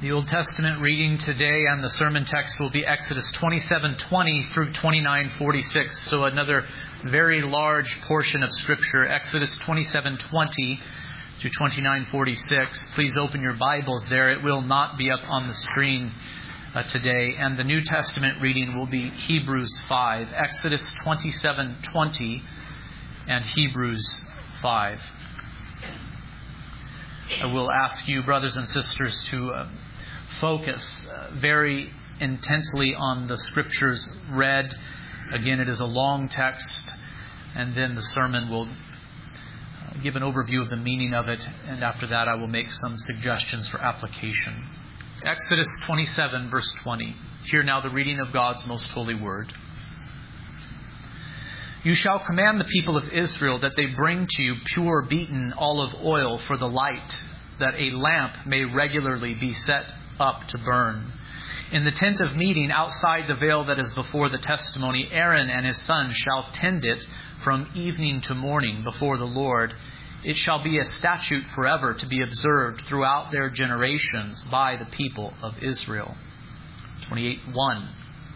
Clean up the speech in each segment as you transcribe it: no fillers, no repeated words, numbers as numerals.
The Old Testament reading today and the sermon text will be Exodus 27:20 through 29:46. So another very large portion of Scripture, Exodus 27:20 through 29:46. Please open your Bibles there. It will not be up on the screen today. And the New Testament reading will be Hebrews 5. Exodus 27:20 and Hebrews 5. I will ask you, brothers and sisters, to focus very intensely on the Scriptures read. Again, it is a long text, and then the sermon will give an overview of the meaning of it, and after that I will make some suggestions for application. Exodus 27, verse 20. Hear now the reading of God's most holy word. You shall command the people of Israel that they bring to you pure beaten olive oil for the light, that a lamp may regularly be set up to burn. In the tent of meeting outside the veil that is before the testimony, Aaron and his sons shall tend it from evening to morning before the Lord. It shall be a statute forever to be observed throughout their generations by the people of Israel. 28:1.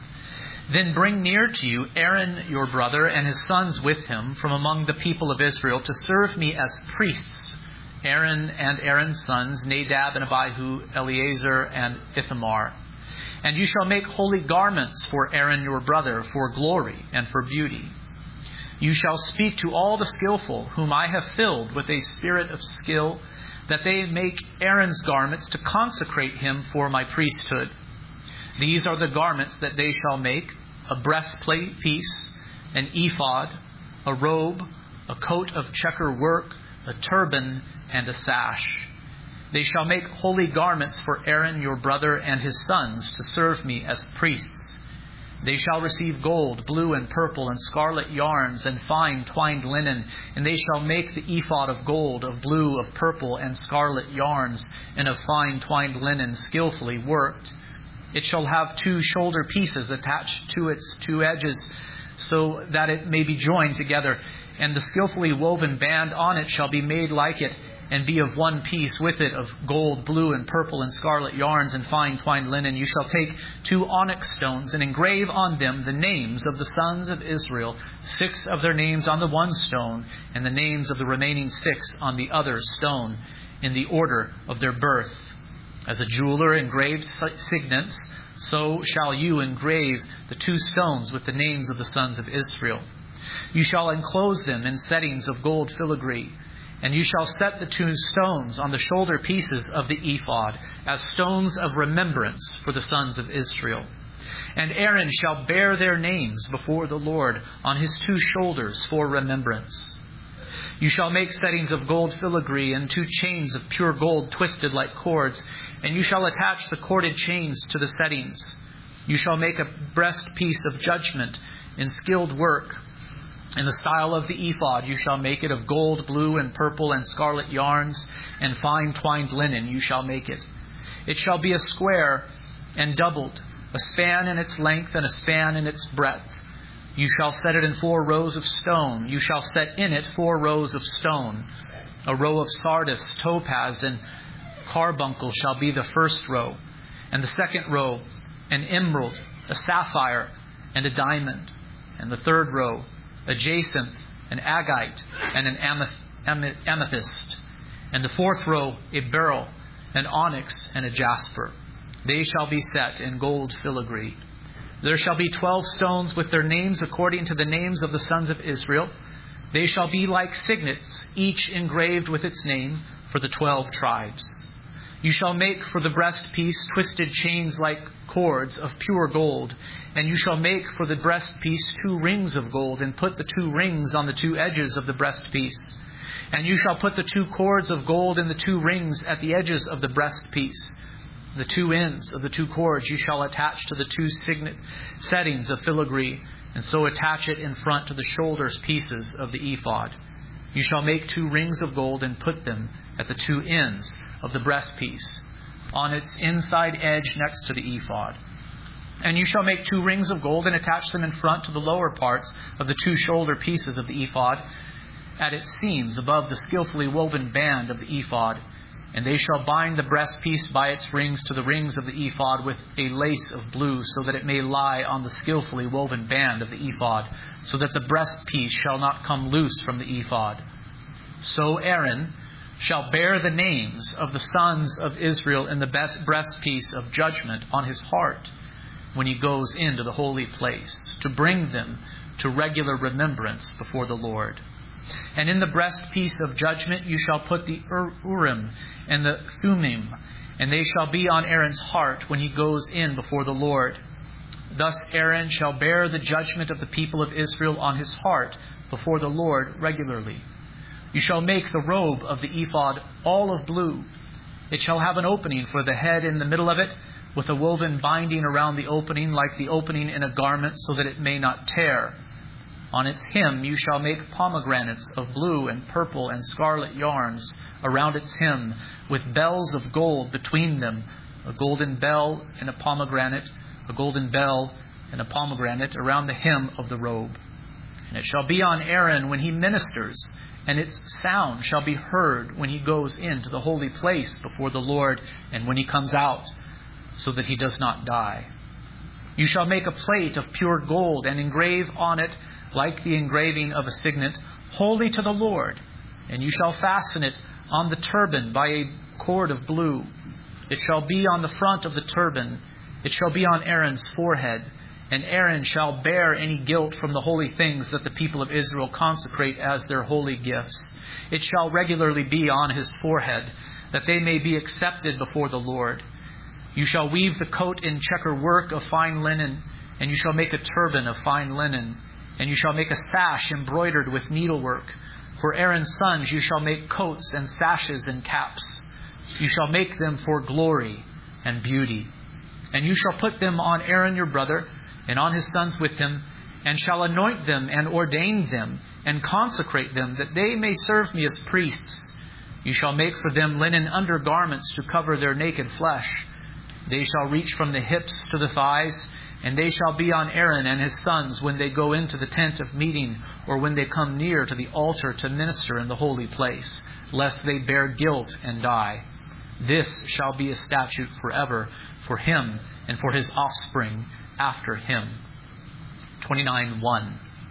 Then bring near to you Aaron your brother and his sons with him from among the people of Israel to serve me as priests. Aaron and Aaron's sons, Nadab and Abihu, Eleazar and Ithamar. And you shall make holy garments for Aaron your brother, for glory and for beauty. You shall speak to all the skillful, whom I have filled with a spirit of skill, that they make Aaron's garments to consecrate him for my priesthood. These are the garments that they shall make: a breastplate piece, an ephod, a robe, a coat of checker work, a turban, and a sash. They shall make holy garments for Aaron your brother and his sons to serve me as priests. They shall receive gold, blue and purple and scarlet yarns and fine twined linen, and they shall make the ephod of gold, of blue, of purple and scarlet yarns, and of fine twined linen skillfully worked. It shall have 2 shoulder pieces attached to its 2 edges, so that it may be joined together. And the skillfully woven band on it shall be made like it, and be of one piece with it, of gold, blue, and purple, and scarlet yarns, and fine twined linen. You shall take 2 onyx stones, and engrave on them the names of the sons of Israel, 6 of their names on the one stone, and the names of the remaining 6 on the other stone, in the order of their birth. As a jeweler engraves signets, so shall you engrave the 2 stones with the names of the sons of Israel. You shall enclose them in settings of gold filigree, and you shall set the 2 stones on the shoulder pieces of the ephod as stones of remembrance for the sons of Israel. And Aaron shall bear their names before the Lord on his 2 shoulders for remembrance. You shall make settings of gold filigree and 2 chains of pure gold twisted like cords, and you shall attach the corded chains to the settings. You shall make a breastpiece of judgment in skilled work. In the style of the ephod, you shall make it of gold, blue, and purple, and scarlet yarns, and fine twined linen you shall make it. It shall be a square and doubled, a span in its length and a span in its breadth. You shall set it in 4 rows of stone. You shall set in it 4 rows of stone. A row of sardius, topaz, and carbuncle shall be the first row, and the second row an emerald, a sapphire, and a diamond, and the third row a jacinth, an agate, and an amethyst, and the 4th row a beryl, an onyx, and a jasper. They shall be set in gold filigree. There shall be 12 stones with their names according to the names of the sons of Israel. They shall be like signets, each engraved with its name, for the 12 tribes. You shall make for the breastpiece twisted chains like cords of pure gold. And you shall make for the breastpiece 2 rings of gold, and put the 2 rings on the 2 edges of the breastpiece. And you shall put the 2 cords of gold in the 2 rings at the edges of the breastpiece. The 2 ends of the 2 cords you shall attach to the 2 signet settings of filigree, and so attach it in front to the shoulders pieces of the ephod. You shall make 2 rings of gold and put them at the 2 ends of the breastpiece, on its inside edge next to the ephod. And you shall make 2 rings of gold and attach them in front to the lower parts of the 2 shoulder pieces of the ephod, at its seams above the skillfully woven band of the ephod. And they shall bind the breastpiece by its rings to the rings of the ephod with a lace of blue, so that it may lie on the skillfully woven band of the ephod, so that the breastpiece shall not come loose from the ephod. So Aaron shall bear the names of the sons of Israel in the breastpiece of judgment on his heart when he goes into the holy place, to bring them to regular remembrance before the Lord. And in the breastpiece of judgment you shall put the Urim and the Thummim, and they shall be on Aaron's heart when he goes in before the Lord. Thus Aaron shall bear the judgment of the people of Israel on his heart before the Lord regularly. You shall make the robe of the ephod all of blue. It shall have an opening for the head in the middle of it, with a woven binding around the opening like the opening in a garment, so that it may not tear. On its hem you shall make pomegranates of blue and purple and scarlet yarns around its hem, with bells of gold between them, a golden bell and a pomegranate around the hem of the robe. And it shall be on Aaron when he ministers, and its sound shall be heard when he goes into the holy place before the Lord, and when he comes out, so that he does not die. You shall make a plate of pure gold, and engrave on it, like the engraving of a signet, holy to the Lord. And you shall fasten it on the turban by a cord of blue. It shall be on the front of the turban. It shall be on Aaron's forehead. And Aaron shall bear any guilt from the holy things that the people of Israel consecrate as their holy gifts. It shall regularly be on his forehead, that they may be accepted before the Lord. You shall weave the coat in checker work of fine linen, and you shall make a turban of fine linen. And you shall make a sash embroidered with needlework. For Aaron's sons you shall make coats and sashes and caps. You shall make them for glory and beauty. And you shall put them on Aaron your brother, and on his sons with him, and shall anoint them and ordain them, and consecrate them, that they may serve me as priests. You shall make for them linen undergarments to cover their naked flesh. They shall reach from the hips to the thighs, and they shall be on Aaron and his sons when they go into the tent of meeting, or when they come near to the altar to minister in the holy place, lest they bear guilt and die. This shall be a statute forever for him and for his offspring after him. 29:1.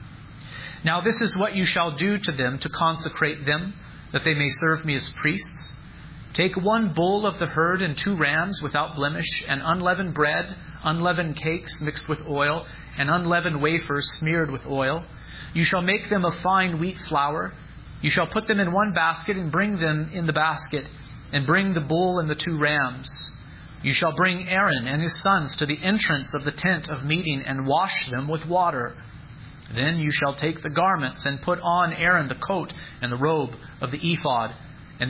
Now this is what you shall do to them to consecrate them, that they may serve me as priests. Take 1 bull of the herd and 2 rams without blemish, and unleavened bread, unleavened cakes mixed with oil, and unleavened wafers smeared with oil. You shall make them of fine wheat flour. You shall put them in 1 basket and bring them in the basket, and bring the bull and the 2 rams. You shall bring Aaron and his sons to the entrance of the tent of meeting and wash them with water. Then you shall take the garments and put on Aaron the coat and the robe of the ephod and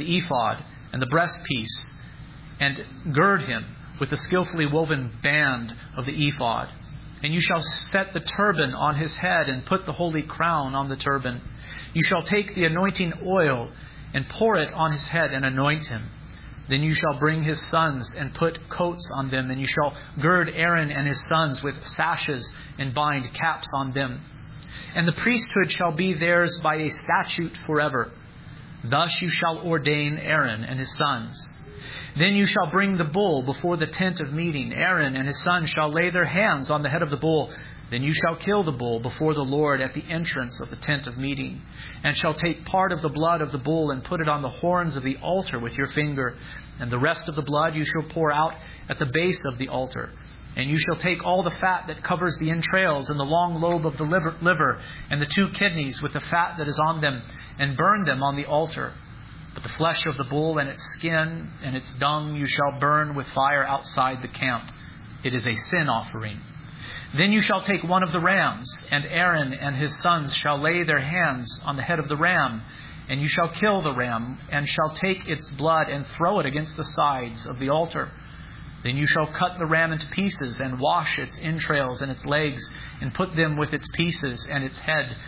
the breastpiece, and gird him with the skillfully woven band of the ephod. And you shall set the turban on his head and put the holy crown on the turban. You shall take the anointing oil and pour it on his head and anoint him. Then you shall bring his sons and put coats on them, and you shall gird Aaron and his sons with sashes and bind caps on them. And the priesthood shall be theirs by a statute forever. Thus you shall ordain Aaron and his sons. Then you shall bring the bull before the tent of meeting. Aaron and his sons shall lay their hands on the head of the bull. Then you shall kill the bull before the Lord at the entrance of the tent of meeting, and shall take part of the blood of the bull and put it on the horns of the altar with your finger. And the rest of the blood you shall pour out at the base of the altar. And you shall take all the fat that covers the entrails and the long lobe of the liver and the 2 kidneys with the fat that is on them, and burn them on the altar. But the flesh of the bull and its skin and its dung you shall burn with fire outside the camp. It is a sin offering. Then you shall take 1 of the rams, and Aaron and his sons shall lay their hands on the head of the ram. And you shall kill the ram, and shall take its blood and throw it against the sides of the altar. Then you shall cut the ram into pieces, and wash its entrails and its legs, and put them with its pieces and its head,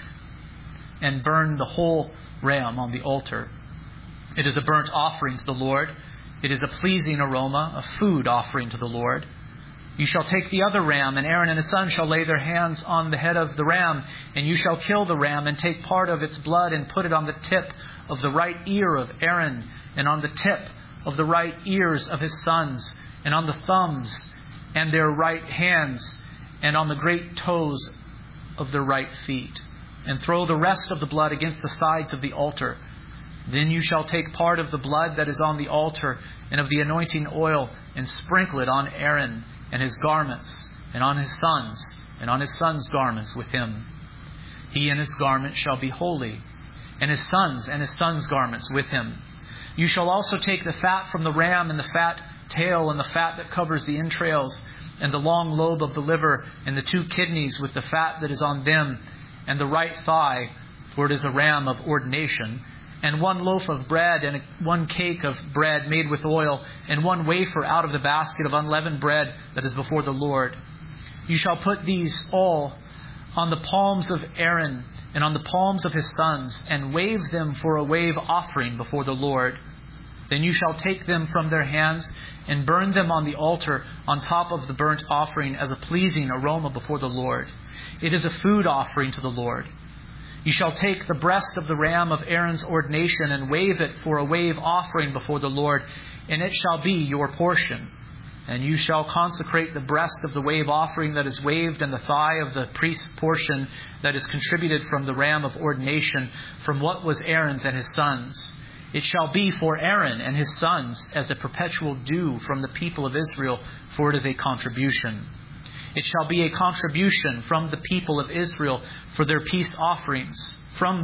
and burn the whole ram on the altar. It is a burnt offering to the Lord. It is a pleasing aroma, a food offering to the Lord. You shall take the other ram, and Aaron and his son shall lay their hands on the head of the ram, and you shall kill the ram, and take part of its blood, and put it on the tip of the right ear of Aaron, and on the tip of the right ears of his sons, and on the thumbs and their right hands, and on the great toes of their right feet. And throw the rest of the blood against the sides of the altar. Then you shall take part of the blood that is on the altar and of the anointing oil, and sprinkle it on Aaron and his garments, and on his sons, and on his sons' garments with him. He and his garment shall be holy, and his sons' garments with him. You shall also take the fat from the ram, and the fat tail, and the fat that covers the entrails, and the long lobe of the liver, and the 2 kidneys with the fat that is on them, and the right thigh, for it is a ram of ordination, and 1 loaf of bread, and 1 cake of bread made with oil, and 1 wafer out of the basket of unleavened bread that is before the Lord. You shall put these all on the palms of Aaron and on the palms of his sons, and wave them for a wave offering before the Lord. Then you shall take them from their hands and burn them on the altar on top of the burnt offering as a pleasing aroma before the Lord. It is a food offering to the Lord. You shall take the breast of the ram of Aaron's ordination and wave it for a wave offering before the Lord, and it shall be your portion. And you shall consecrate the breast of the wave offering that is waved, and the thigh of the priest's portion that is contributed from the ram of ordination, from what was Aaron's and his sons. It shall be for Aaron and his sons as a perpetual due from the people of Israel, for it is a contribution. It shall be a contribution from the people of Israel for their peace offerings,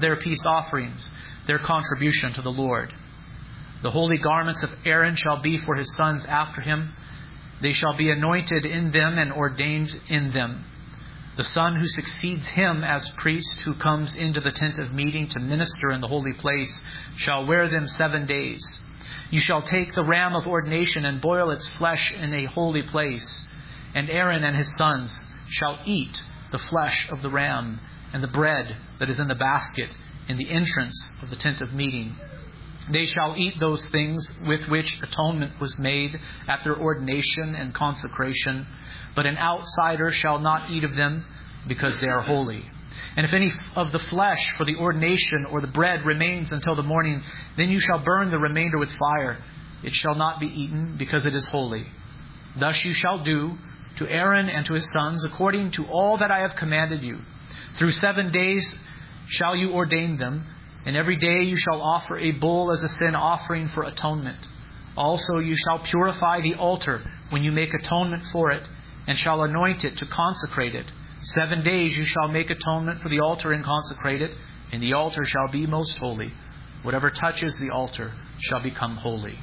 their contribution to the Lord. The holy garments of Aaron shall be for his sons after him. They shall be anointed in them and ordained in them. The son who succeeds him as priest, who comes into the tent of meeting to minister in the holy place, shall wear them 7 days. You shall take the ram of ordination and boil its flesh in a holy place. And Aaron and his sons shall eat the flesh of the ram and the bread that is in the basket in the entrance of the tent of meeting. They shall eat those things with which atonement was made at their ordination and consecration, but an outsider shall not eat of them, because they are holy. And if any of the flesh for the ordination or the bread remains until the morning, then you shall burn the remainder with fire. It shall not be eaten, because it is holy. Thus you shall do to Aaron and to his sons according to all that I have commanded you. Through 7 days shall you ordain them, and every day you shall offer a bull as a sin offering for atonement. Also you shall purify the altar when you make atonement for it, and shall anoint it to consecrate it. 7 days you shall make atonement for the altar and consecrate it, and the altar shall be most holy. Whatever touches the altar shall become holy.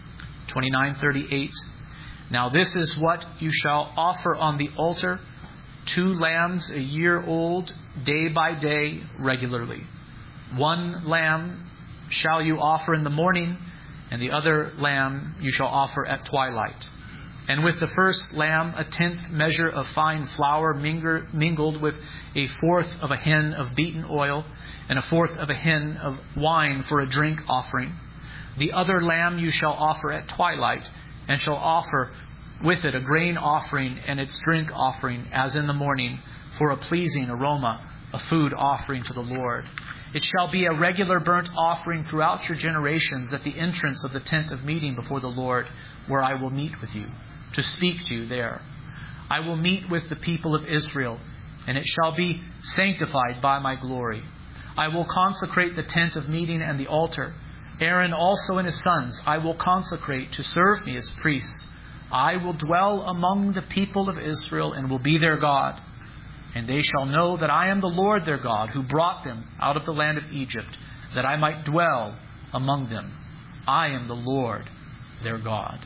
29:38. Now this is what you shall offer on the altar: 2 lambs a year old, day by day, regularly. 1 lamb shall you offer in the morning, and the other lamb you shall offer at twilight. And with the first lamb, a 10th measure of fine flour mingled with a 1/4 of a hin of beaten oil, and a 1/4 of a hin of wine for a drink offering. The other lamb you shall offer at twilight, and shall offer with it a grain offering and its drink offering, as in the morning, for a pleasing aroma, a food offering to the Lord. It shall be a regular burnt offering throughout your generations at the entrance of the tent of meeting before the Lord, where I will meet with you, to speak to you there. I will meet with the people of Israel, and it shall be sanctified by my glory. I will consecrate the tent of meeting and the altar. Aaron also and his sons I will consecrate to serve me as priests. I will dwell among the people of Israel and will be their God. And they shall know that I am the Lord their God, who brought them out of the land of Egypt, that I might dwell among them. I am the Lord their God.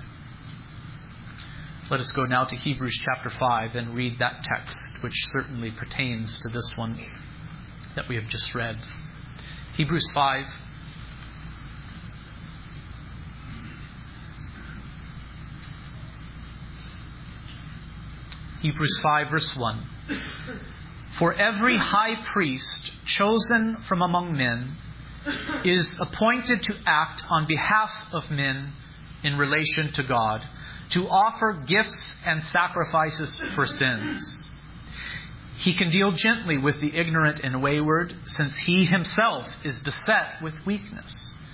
Let us go now to Hebrews chapter 5 and read that text, which certainly pertains to this one that we have just read. Hebrews 5. Hebrews 5 verse 1. For every high priest chosen from among men is appointed to act on behalf of men in relation to God, to offer gifts and sacrifices for sins. He can deal gently with the ignorant and wayward, since he himself is beset with weakness.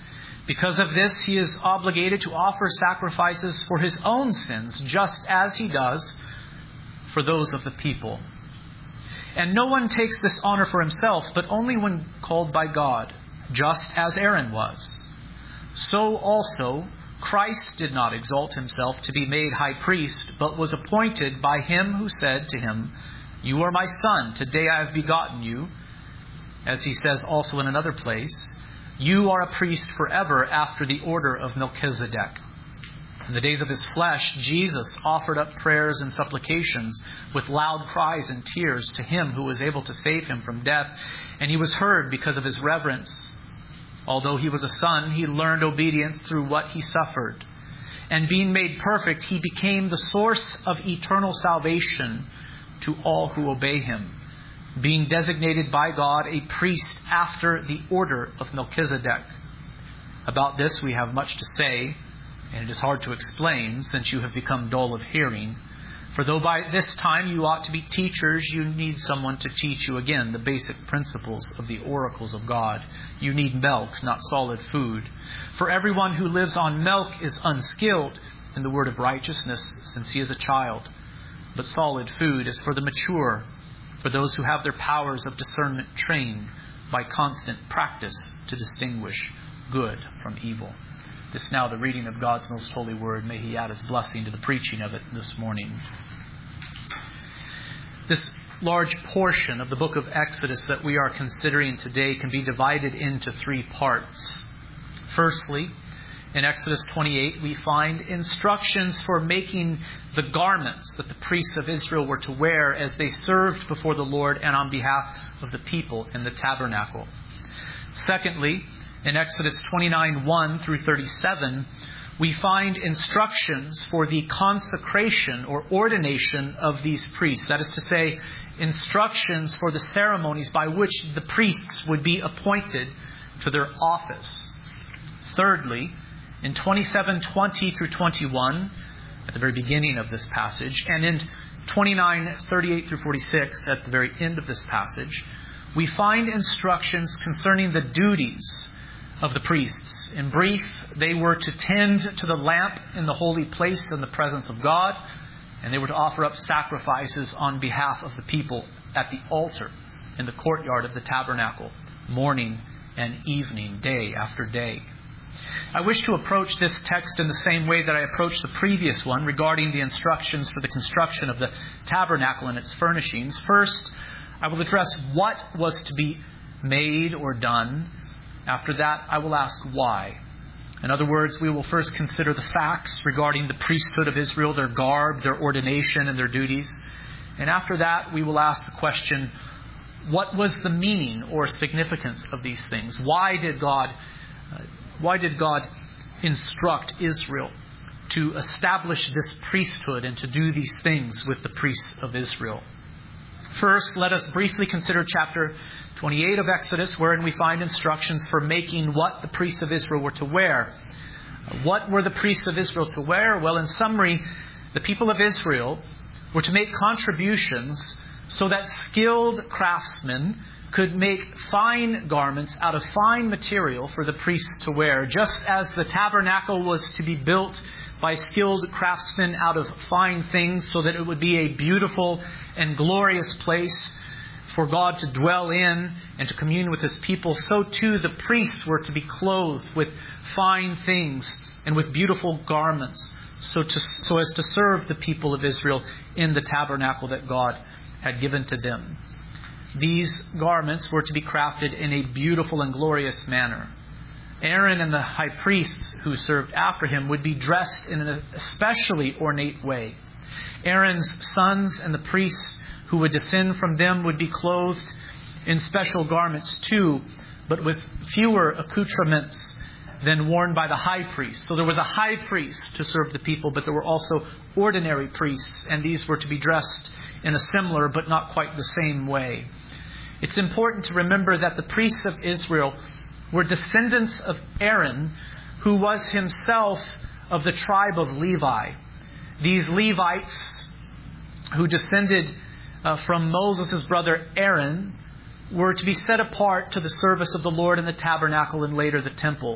Because of this, he is obligated to offer sacrifices for his own sins, just as he does for those of the people. And no one takes this honor for himself, but only when called by God, just as Aaron was. So also, Christ did not exalt himself to be made high priest, but was appointed by him who said to him, "You are my son, today I have begotten you." As he says also in another place, "You are a priest forever after the order of Melchizedek." In the days of his flesh, Jesus offered up prayers and supplications with loud cries and tears to him who was able to save him from death, and he was heard because of his reverence. Although he was a son, he learned obedience through what he suffered. And being made perfect, he became the source of eternal salvation to all who obey him, being designated by God a priest after the order of Melchizedek. About this we have much to say, and it is hard to explain, since you have become dull of hearing. For though by this time you ought to be teachers, you need someone to teach you again the basic principles of the oracles of God. You need milk, not solid food. For everyone who lives on milk is unskilled in the word of righteousness, since he is a child. But solid food is for the mature, for those who have their powers of discernment trained by constant practice to distinguish good from evil. This is now the reading of God's most holy word. May he add his blessing to the preaching of it this morning. This large portion of the book of Exodus that we are considering today can be divided into three parts. Firstly, in Exodus 28, we find instructions for making the garments that the priests of Israel were to wear as they served before the Lord and on behalf of the people in the tabernacle. Secondly, in Exodus 29:1 through 37, we find instructions for the consecration or ordination of these priests. That is to say, instructions for the ceremonies by which the priests would be appointed to their office. Thirdly, in 27:20 through 21, at the very beginning of this passage, and in 29:38 through 46, at the very end of this passage, we find instructions concerning the duties of the priests. In brief, they were to tend to the lamp in the holy place in the presence of God, and they were to offer up sacrifices on behalf of the people at the altar in the courtyard of the tabernacle, morning and evening, day after day. I wish to approach this text in the same way that I approached the previous one regarding the instructions for the construction of the tabernacle and its furnishings. First, I will address what was to be made or done. After that, I will ask why. In other words, we will first consider the facts regarding the priesthood of Israel, their garb, their ordination, and their duties. And after that, we will ask the question, what was the meaning or significance of these things? Why did God instruct Israel to establish this priesthood and to do these things with the priests of Israel? First, let us briefly consider chapter 28 of Exodus, wherein we find instructions for making what the priests of Israel were to wear. What were the priests of Israel to wear? Well, in summary, the people of Israel were to make contributions so that skilled craftsmen could make fine garments out of fine material for the priests to wear, just as the tabernacle was to be built by skilled craftsmen out of fine things so that it would be a beautiful and glorious place for God to dwell in and to commune with His people. So too the priests were to be clothed with fine things and with beautiful garments so as to serve the people of Israel in the tabernacle that God had given to them. These garments were to be crafted in a beautiful and glorious manner. Aaron and the high priests who served after him would be dressed in an especially ornate way. Aaron's sons and the priests who would descend from them would be clothed in special garments too, but with fewer accoutrements than worn by the high priest. So there was a high priest to serve the people, but there were also ordinary priests, and these were to be dressed in a similar but not quite the same way. It's important to remember that the priests of Israel were descendants of Aaron, who was himself of the tribe of Levi. These Levites, who descended from Moses' brother Aaron, were to be set apart to the service of the Lord in the tabernacle and later the temple.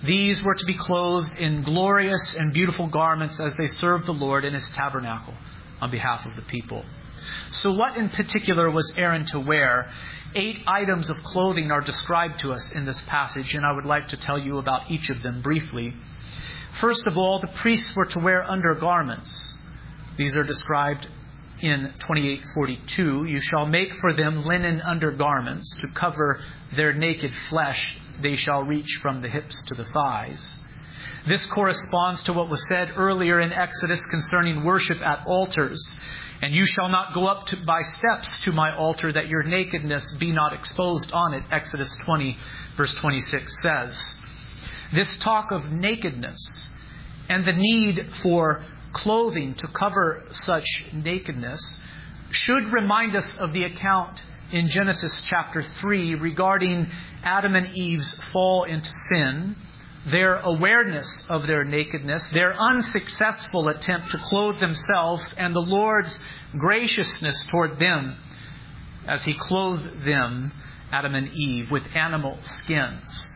These were to be clothed in glorious and beautiful garments as they served the Lord in His tabernacle on behalf of the people. So what in particular was Aaron to wear? 8 items of clothing are described to us in this passage, and I would like to tell you about each of them briefly. First of all, the priests were to wear undergarments. These are described in 28:42. You shall make for them linen undergarments to cover their naked flesh. They shall reach from the hips to the thighs. This corresponds to what was said earlier in Exodus concerning worship at altars. And you shall not go up by steps to my altar, that your nakedness be not exposed on it. Exodus 20, verse 26 says. This talk of nakedness and the need for clothing to cover such nakedness should remind us of the account in Genesis chapter 3 regarding Adam and Eve's fall into sin, their awareness of their nakedness, their unsuccessful attempt to clothe themselves, and the Lord's graciousness toward them as He clothed them, Adam and Eve, with animal skins.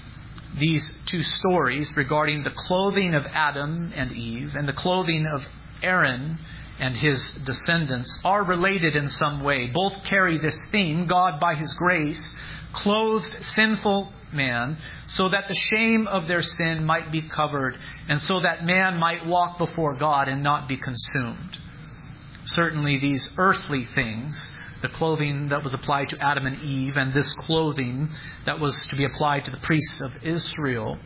These 2 stories regarding the clothing of Adam and Eve and the clothing of Aaron and his descendants are related in some way. Both carry this theme: God, by His grace, clothed sinful man so that the shame of their sin might be covered and so that man might walk before God and not be consumed. Certainly these earthly things, the clothing that was applied to Adam and Eve and this clothing that was to be applied to the priests of Israel,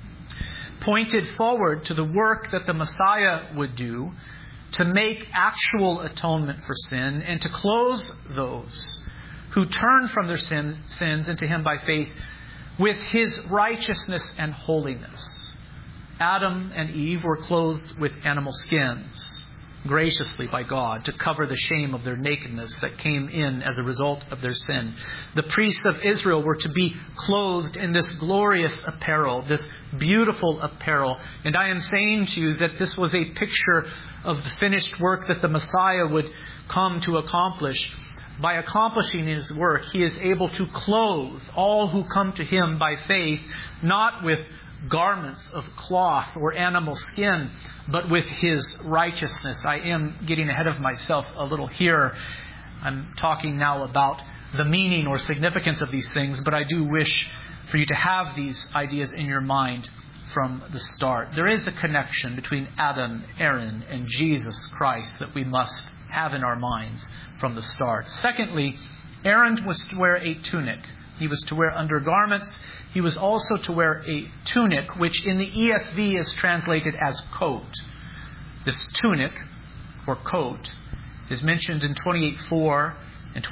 pointed forward to the work that the Messiah would do to make actual atonement for sin and to clothe those who turn from their sins into Him by faith with His righteousness and holiness. Adam and Eve were clothed with animal skins, graciously by God, to cover the shame of their nakedness that came in as a result of their sin. The priests of Israel were to be clothed in this glorious apparel, this beautiful apparel. And I am saying to you that this was a picture of the finished work that the Messiah would come to accomplish. By accomplishing His work, He is able to clothe all who come to Him by faith, not with garments of cloth or animal skin, but with His righteousness. I am getting ahead of myself a little here. I'm talking now about the meaning or significance of these things, but I do wish for you to have these ideas in your mind from the start. There is a connection between Adam, Aaron, and Jesus Christ that we must have in our minds from the start. Secondly, Aaron was to wear a tunic. He was to wear undergarments. He was also to wear a tunic, which in the ESV is translated as coat. This tunic, or coat, is mentioned in 28:4 and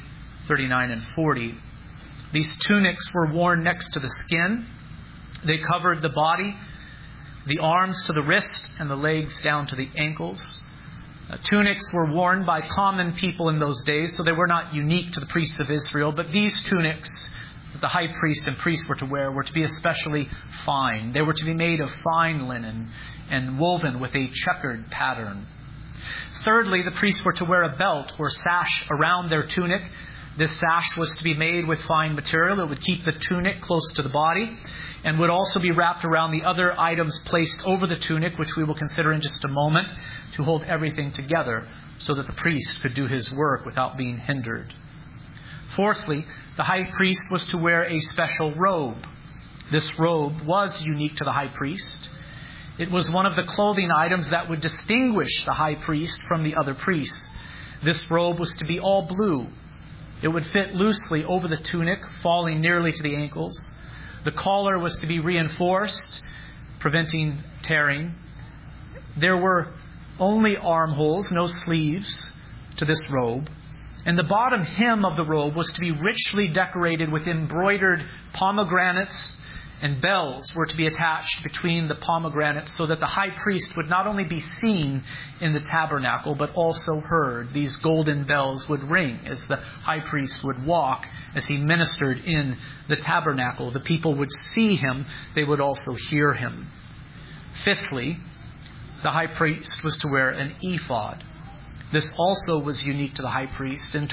28:39 and 40. These tunics were worn next to the skin. They covered the body, the arms to the wrist, and the legs down to the ankles. Tunics were worn by common people in those days, so they were not unique to the priests of Israel. But these tunics that the high priest and priests were to wear were to be especially fine. They were to be made of fine linen and woven with a checkered pattern. Thirdly, the priests were to wear a belt or sash around their tunic. This sash was to be made with fine material. It would keep the tunic close to the body and would also be wrapped around the other items placed over the tunic, which we will consider in just a moment, to hold everything together so that the priest could do his work without being hindered. Fourthly, the high priest was to wear a special robe. This robe was unique to the high priest. It was one of the clothing items that would distinguish the high priest from the other priests. This robe was to be all blue. It would fit loosely over the tunic, falling nearly to the ankles. The collar was to be reinforced, preventing tearing. There were only armholes, no sleeves to this robe. And the bottom hem of the robe was to be richly decorated with embroidered pomegranates, and bells were to be attached between the pomegranates so that the high priest would not only be seen in the tabernacle but also heard. These golden bells would ring as the high priest would walk as he ministered in the tabernacle. The people would see him, they would also hear him. Fifthly, the high priest was to wear an ephod. This also was unique to the high priest. In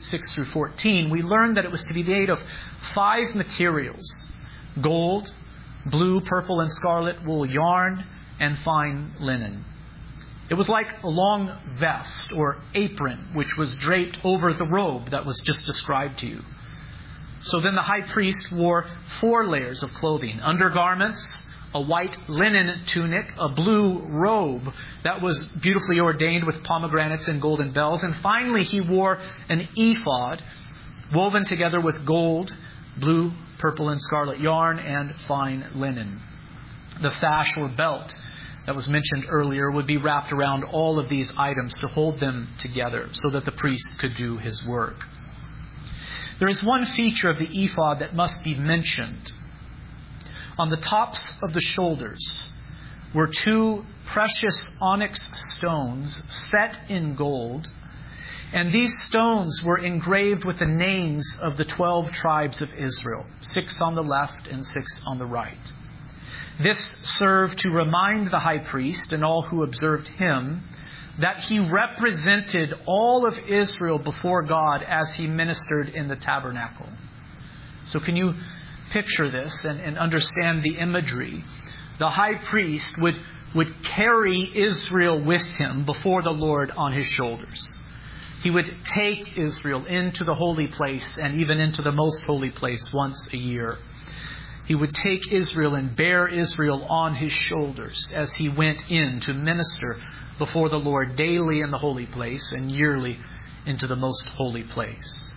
28:6-14, we learned that it was to be made of 5 materials: gold, blue, purple, and scarlet wool yarn, and fine linen. It was like a long vest or apron which was draped over the robe that was just described to you. So then the high priest wore 4 layers of clothing, undergarments, a white linen tunic, a blue robe that was beautifully ordained with pomegranates and golden bells, and finally he wore an ephod woven together with gold, blue, purple, and scarlet yarn, and fine linen. The sash or belt that was mentioned earlier would be wrapped around all of these items to hold them together so that the priest could do his work. There is one feature of the ephod that must be mentioned. On the tops of the shoulders were 2 precious onyx stones set in gold, and these stones were engraved with the names of the 12 tribes of Israel, 6 on the left and 6 on the right. This served to remind the high priest and all who observed him that he represented all of Israel before God as he ministered in the tabernacle. So can you picture this and understand the imagery? The high priest would carry Israel with him before the Lord on his shoulders. He would take Israel into the holy place and even into the most holy place once a year. He would take Israel and bear Israel on his shoulders as he went in to minister before the Lord daily in the holy place and yearly into the most holy place.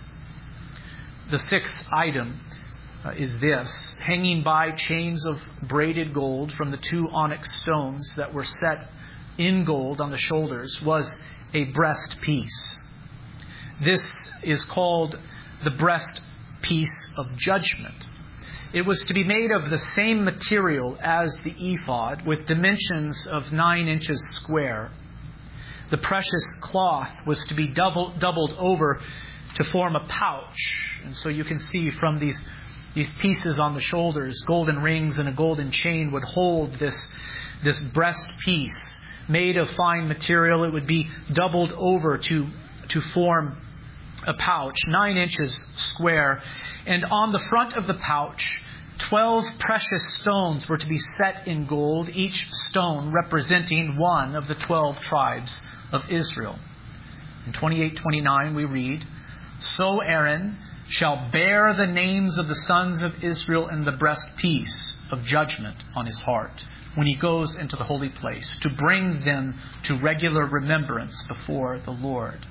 The 6th item is this: hanging by chains of braided gold from the 2 onyx stones that were set in gold on the shoulders was a breastpiece. This is called the breastpiece of judgment. It was to be made of the same material as the ephod, with dimensions of 9 inches square. The precious cloth was to be doubled over to form a pouch. And so you can see from these pieces on the shoulders, golden rings and a golden chain would hold this breast piece made of fine material. It would be doubled over to form a pouch, 9 inches square. And on the front of the pouch, 12 precious stones were to be set in gold, each stone representing one of the 12 tribes of Israel. In 28:29 we read, "So Aaron shall bear the names of the sons of Israel in the breastpiece of judgment on his heart when he goes into the holy place, to bring them to regular remembrance before the Lord."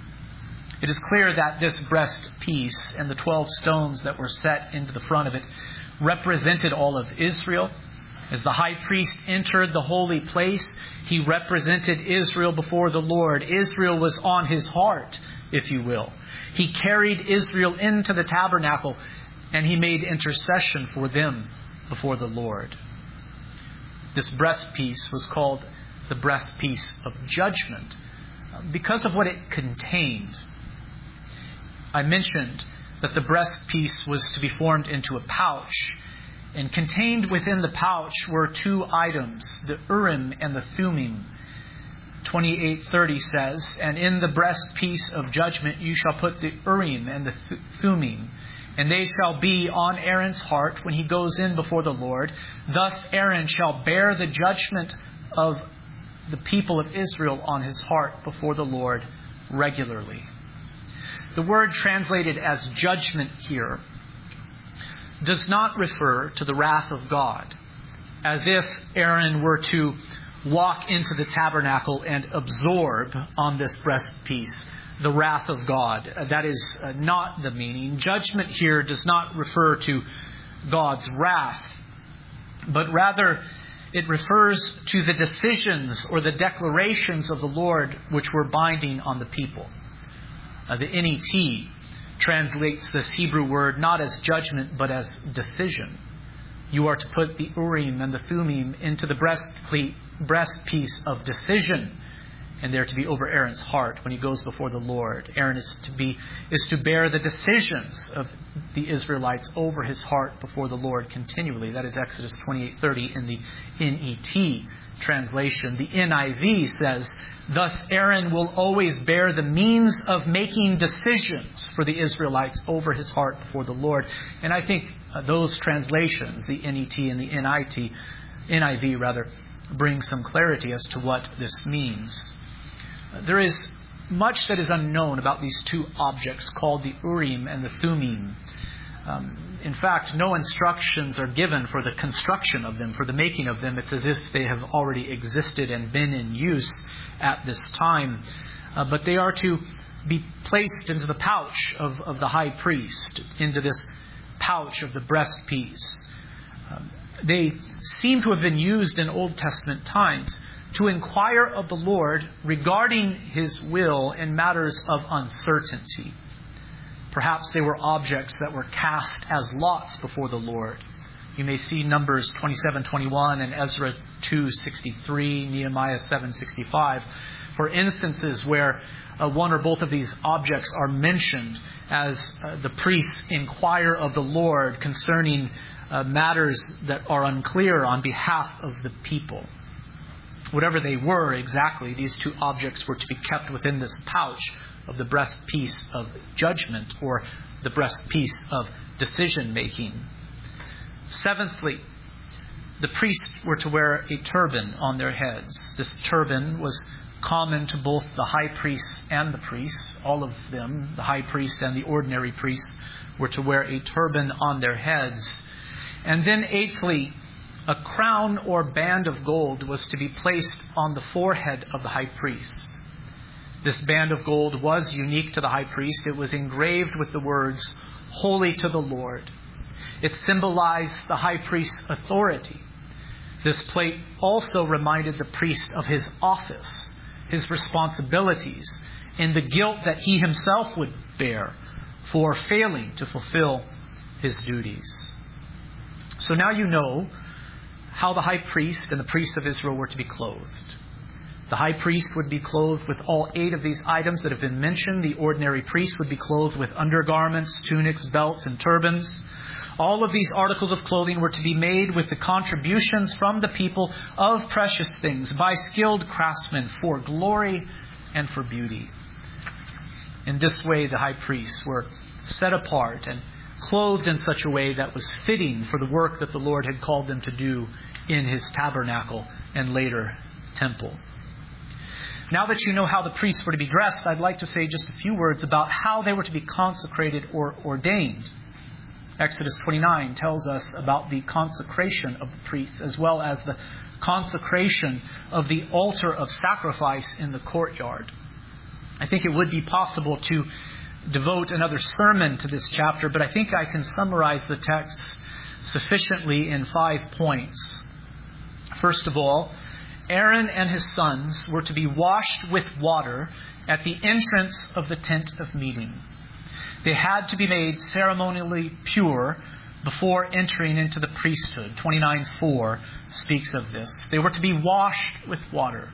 It is clear that this breastpiece and the 12 stones that were set into the front of it represented all of Israel. As the high priest entered the holy place, he represented Israel before the Lord. Israel was on his heart, if you will. He carried Israel into the tabernacle, and he made intercession for them before the Lord. This breastpiece was called the breastpiece of judgment because of what it contained. I mentioned that the breastpiece was to be formed into a pouch, and contained within the pouch were 2 items, the Urim and the Thummim. 28:30 says, "And in the breastpiece of judgment you shall put the Urim and the Thummim, and they shall be on Aaron's heart when he goes in before the Lord. Thus Aaron shall bear the judgment of the people of Israel on his heart before the Lord regularly." The word translated as judgment here does not refer to the wrath of God, as if Aaron were to walk into the tabernacle and absorb on this breastpiece the wrath of God. That is not the meaning. Judgment here does not refer to God's wrath, but rather it refers to the decisions or the declarations of the Lord which were binding on the people. The NET translates this Hebrew word not as judgment, but as decision. You are to put the Urim and the Thummim into the breastpiece of decision, and they're to be over Aaron's heart when he goes before the Lord. Aaron is to bear the decisions of the Israelites over his heart before the Lord continually. That is Exodus 28:30 in the NET translation. The NIV says Thus, Aaron will always bear the means of making decisions for the Israelites over his heart before the Lord. And I think those translations, the NET and the NIV, bring some clarity as to what this means. There is much that is unknown about these two objects called the Urim and the Thummim. In fact, no instructions are given for the construction of them, for the making of them. It's as if they have already existed and been in use at this time. But they are to be placed into the pouch of the high priest, into this pouch of the breastpiece. They seem to have been used in Old Testament times to inquire of the Lord regarding His will in matters of uncertainty. Perhaps they were objects that were cast as lots before the Lord. You may see Numbers 27:21 and Ezra 2:63, Nehemiah 7:65, for instances where one or both of these objects are mentioned as the priests inquire of the Lord concerning matters that are unclear on behalf of the people. Whatever they were exactly, these two objects were to be kept within this pouch of the breastpiece of judgment, or the breastpiece of decision-making. Seventhly, the priests were to wear a turban on their heads. This turban was common to both the high priests and the priests. All of them, the high priest and the ordinary priests, were to wear a turban on their heads. And then eighthly, a crown or band of gold was to be placed on the forehead of the high priest. This band of gold was unique to the high priest. It was engraved with the words, "Holy to the Lord." It symbolized the high priest's authority. This plate also reminded the priest of his office, his responsibilities, and the guilt that he himself would bear for failing to fulfill his duties. So now you know how the high priest and the priests of Israel were to be clothed. The high priest would be clothed with all 8 of these items that have been mentioned. The ordinary priest would be clothed with undergarments, tunics, belts, and turbans. All of these articles of clothing were to be made with the contributions from the people of precious things by skilled craftsmen for glory and for beauty. In this way, the high priests were set apart and clothed in such a way that was fitting for the work that the Lord had called them to do in His tabernacle and later temple. Now that you know how the priests were to be dressed, I'd like to say just a few words about how they were to be consecrated or ordained. Exodus 29 tells us about the consecration of the priests, as well as the consecration of the altar of sacrifice in the courtyard. I think it would be possible to devote another sermon to this chapter, but I think I can summarize the text sufficiently in 5 points. First of all, Aaron and his sons were to be washed with water at the entrance of the tent of meeting. They had to be made ceremonially pure before entering into the priesthood. 29:4 speaks of this. They were to be washed with water.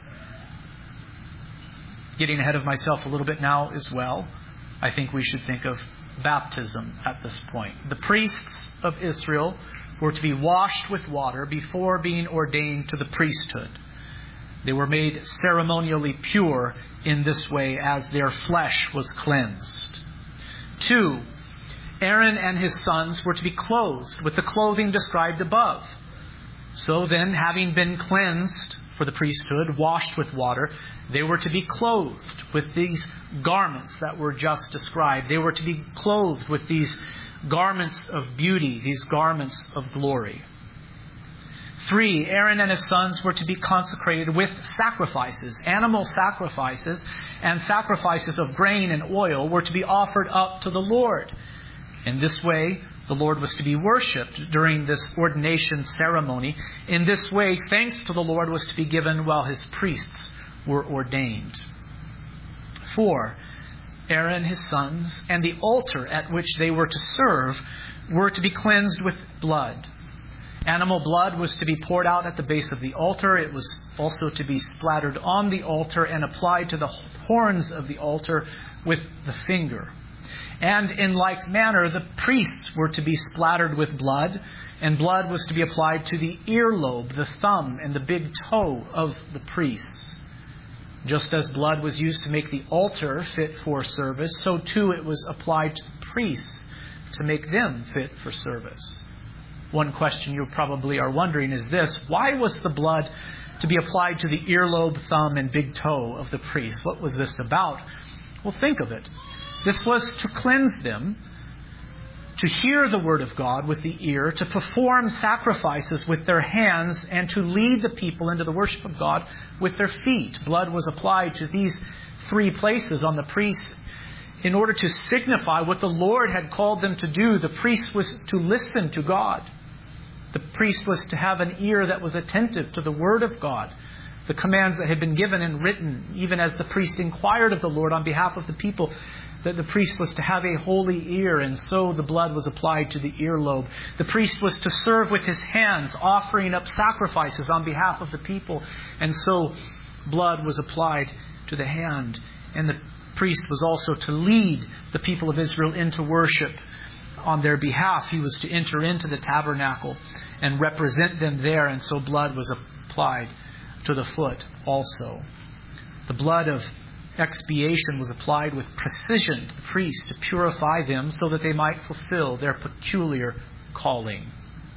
Getting ahead of myself a little bit now as well, I think we should think of baptism at this point. The priests of Israel were to be washed with water before being ordained to the priesthood. They were made ceremonially pure in this way as their flesh was cleansed. 2, Aaron and his sons were to be clothed with the clothing described above. So then, having been cleansed for the priesthood, washed with water, they were to be clothed with these garments that were just described. They were to be clothed with these garments of beauty, these garments of glory. 3, Aaron and his sons were to be consecrated with sacrifices. Animal sacrifices and sacrifices of grain and oil were to be offered up to the Lord. In this way, the Lord was to be worshipped during this ordination ceremony. In this way, thanks to the Lord was to be given while His priests were ordained. 4, Aaron, his sons, and the altar at which they were to serve were to be cleansed with blood. Animal blood was to be poured out at the base of the altar. It was also to be splattered on the altar and applied to the horns of the altar with the finger. And in like manner, the priests were to be splattered with blood, and blood was to be applied to the earlobe, the thumb, and the big toe of the priests. Just as blood was used to make the altar fit for service, so too it was applied to the priests to make them fit for service. One question you probably are wondering is this: why was the blood to be applied to the earlobe, thumb, and big toe of the priest? What was this about? Well, think of it. This was to cleanse them, to hear the word of God with the ear, to perform sacrifices with their hands, and to lead the people into the worship of God with their feet. Blood was applied to these three places on the priests in order to signify what the Lord had called them to do. The priest was to listen to God. The priest was to have an ear that was attentive to the word of God, the commands that had been given and written, even as the priest inquired of the Lord on behalf of the people, that the priest was to have a holy ear, and so the blood was applied to the earlobe. The priest was to serve with his hands, offering up sacrifices on behalf of the people, and so blood was applied to the hand. And the priest was also to lead the people of Israel into worship on their behalf. He was to enter into the tabernacle and represent them there, and so blood was applied to the foot also. The blood of expiation was applied with precision to the priests to purify them so that they might fulfill their peculiar calling.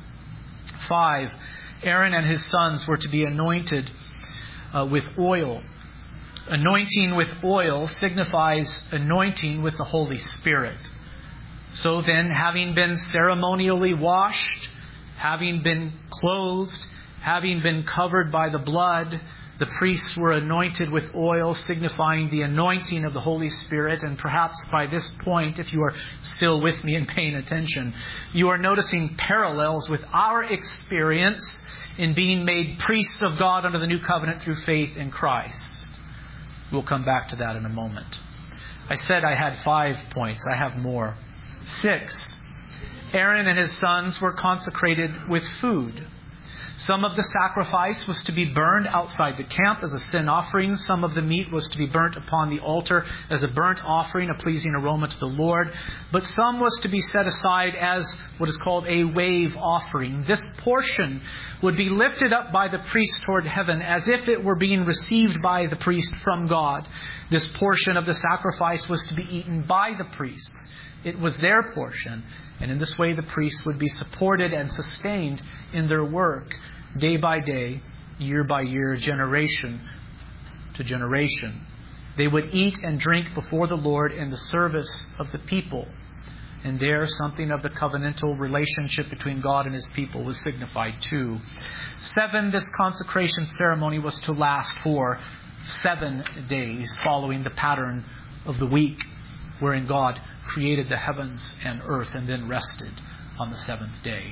5. Aaron and his sons were to be anointed with oil. Anointing with oil signifies anointing with the Holy Spirit. So then, having been ceremonially washed, having been clothed, having been covered by the blood, the priests were anointed with oil, signifying the anointing of the Holy Spirit. And perhaps by this point, if you are still with me and paying attention, you are noticing parallels with our experience in being made priests of God under the new covenant through faith in Christ. We'll come back to that in a moment. I said I had 5 points. I have more. 6. Aaron and his sons were consecrated with food. Some of the sacrifice was to be burned outside the camp as a sin offering. Some of the meat was to be burnt upon the altar as a burnt offering, a pleasing aroma to the Lord. But some was to be set aside as what is called a wave offering. This portion would be lifted up by the priest toward heaven as if it were being received by the priest from God. This portion of the sacrifice was to be eaten by the priests. It was their portion, and in this way the priests would be supported and sustained in their work day by day, year by year, generation to generation. They would eat and drink before the Lord in the service of the people, and there something of the covenantal relationship between God and His people was signified too. 7, this consecration ceremony was to last for 7 days, following the pattern of the week wherein God created the heavens and earth and then rested on the 7th day.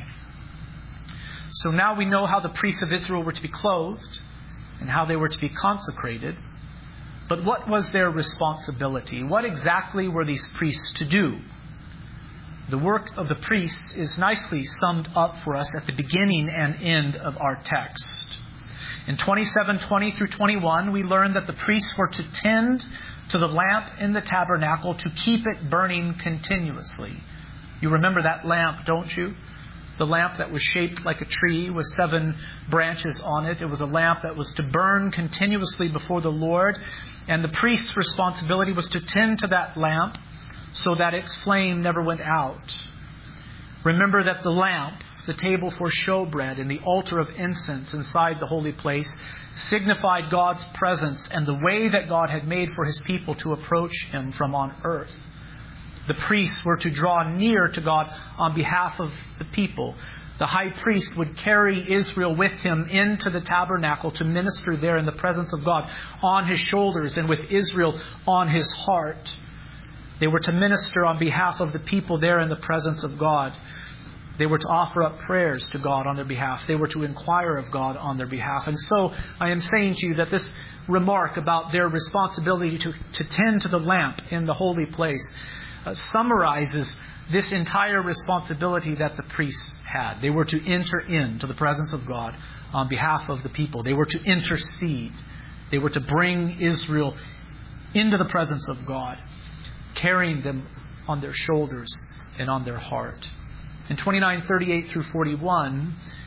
So now we know how the priests of Israel were to be clothed and how they were to be consecrated. But what was their responsibility? What exactly were these priests to do? The work of the priests is nicely summed up for us at the beginning and end of our text. In 27:20 through 21, we learn that the priests were to tend to the lamp in the tabernacle to keep it burning continuously. You remember that lamp, don't you? The lamp that was shaped like a tree with 7 branches on it. It was a lamp that was to burn continuously before the Lord. And the priest's responsibility was to tend to that lamp so that its flame never went out. Remember that the lamp, the table for showbread, and the altar of incense inside the holy place signified God's presence and the way that God had made for His people to approach Him from on earth. The priests were to draw near to God on behalf of the people. The high priest would carry Israel with him into the tabernacle to minister there in the presence of God on his shoulders and with Israel on his heart. They were to minister on behalf of the people there in the presence of God. They were to offer up prayers to God on their behalf. They were to inquire of God on their behalf. And so I am saying to you that this remark about their responsibility to tend to the lamp in the holy place summarizes this entire responsibility that the priests had. They were to enter into the presence of God on behalf of the people. They were to intercede. They were to bring Israel into the presence of God, carrying them on their shoulders and on their heart. In 29:38 through 41,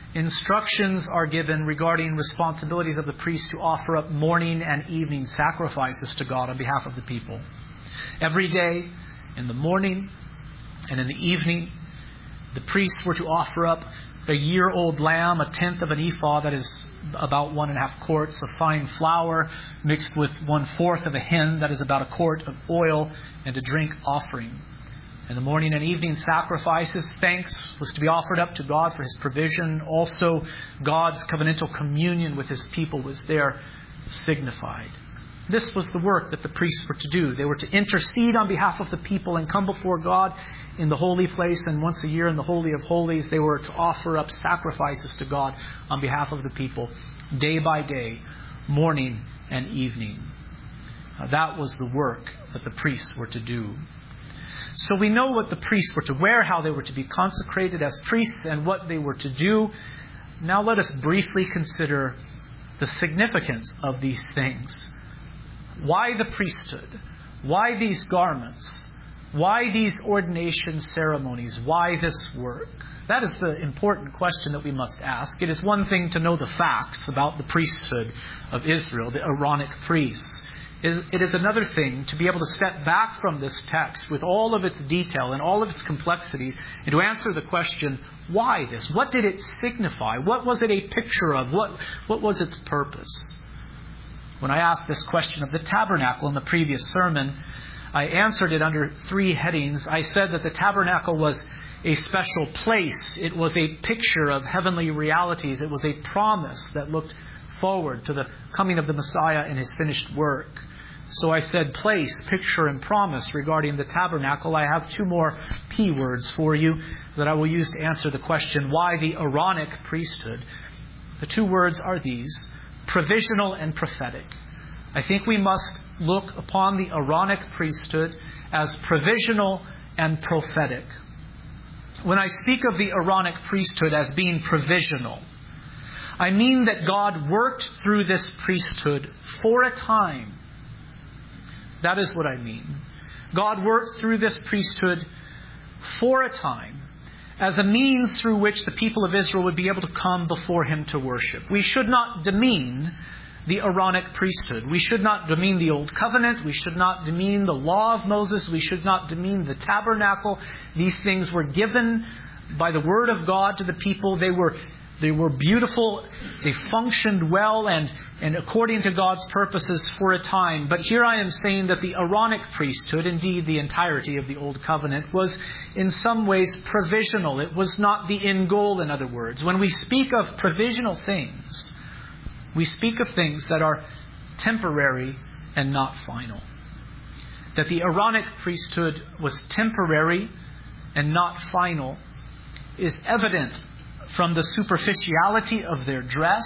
instructions are given regarding responsibilities of the priest to offer up morning and evening sacrifices to God on behalf of the people. Every day, in the morning and in the evening, the priests were to offer up a year-old lamb, a tenth of an ephah, that is about 1.5 quarts of fine flour, mixed with 1/4 of a hin, that is about 1 quart of oil, and a drink offering. In the morning and evening sacrifices, thanks was to be offered up to God for His provision. Also, God's covenantal communion with His people was there signified. This was the work that the priests were to do. They were to intercede on behalf of the people and come before God in the holy place, and once a year in the Holy of Holies, they were to offer up sacrifices to God on behalf of the people, day by day, morning and evening. That was the work that the priests were to do. So we know what the priests were to wear, how they were to be consecrated as priests, and what they were to do. Now let us briefly consider the significance of these things. Why the priesthood? Why these garments? Why these ordination ceremonies? Why this work? That is the important question that we must ask. It is one thing to know the facts about the priesthood of Israel, the Aaronic priests. It is another thing to be able to step back from this text with all of its detail and all of its complexities and to answer the question, why this? What did it signify? What was it a picture of? What was its purpose? When I asked this question of the tabernacle in the previous sermon, I answered it under 3 headings. I said that the tabernacle was a special place. It was a picture of heavenly realities. It was a promise that looked forward to the coming of the Messiah and His finished work. So I said place, picture, and promise regarding the tabernacle. I have 2 more P words for you that I will use to answer the question, why the Aaronic priesthood? The 2 words are these: provisional and prophetic. I think we must look upon the Aaronic priesthood as provisional and prophetic. When I speak of the Aaronic priesthood as being provisional, I mean that God worked through this priesthood for a time. That is what I mean. God worked through this priesthood for a time as a means through which the people of Israel would be able to come before Him to worship. We should not demean the Aaronic priesthood. We should not demean the Old Covenant. We should not demean the law of Moses. We should not demean the tabernacle. These things were given by the Word of God to the people. They were beautiful. They functioned well and according to God's purposes for a time. But here I am saying that the Aaronic priesthood, indeed the entirety of the Old Covenant, was in some ways provisional. It was not the end goal, in other words. When we speak of provisional things, we speak of things that are temporary and not final. That the Aaronic priesthood was temporary and not final is evident from the superficiality of their dress,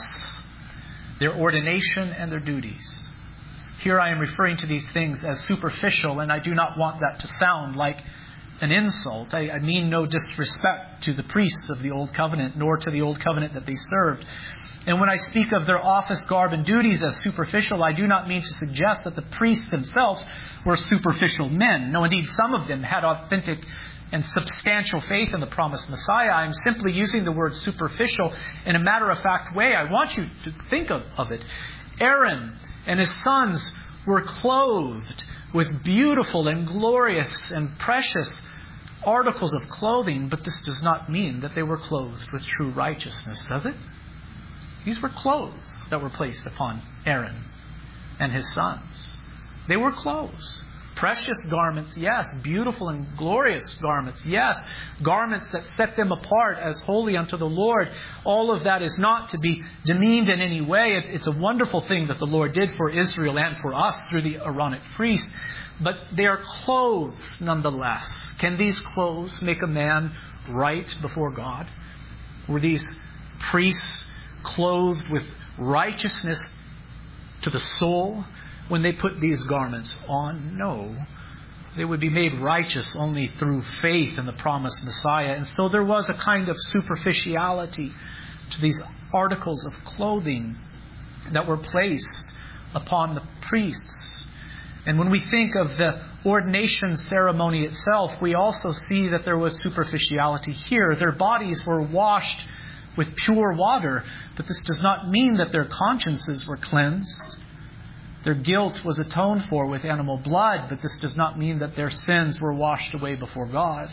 their ordination, and their duties. Here I am referring to these things as superficial, and I do not want that to sound like an insult. I mean no disrespect to the priests of the Old Covenant, nor to the Old Covenant that they served. And when I speak of their office, garb, and duties as superficial, I do not mean to suggest that the priests themselves were superficial men. No, indeed, some of them had authentic and substantial faith in the promised Messiah. I'm simply using the word superficial in a matter-of-fact way. I want you to think of it. Aaron and his sons were clothed with beautiful and glorious and precious articles of clothing, but this does not mean that they were clothed with true righteousness, does it? These were clothes that were placed upon Aaron and his sons. They were clothes. Precious garments, yes. Beautiful and glorious garments, yes. Garments that set them apart as holy unto the Lord. All of that is not to be demeaned in any way. It's a wonderful thing that the Lord did for Israel and for us through the Aaronic priest. But they are clothes nonetheless. Can these clothes make a man right before God? Were these priests clothed with righteousness to the soul when they put these garments on? No. They would be made righteous only through faith in the promised Messiah. And so there was a kind of superficiality to these articles of clothing that were placed upon the priests. And when we think of the ordination ceremony itself, we also see that there was superficiality here. Their bodies were washed with pure water, but this does not mean that their consciences were cleansed. Their guilt was atoned for with animal blood, but this does not mean that their sins were washed away before God.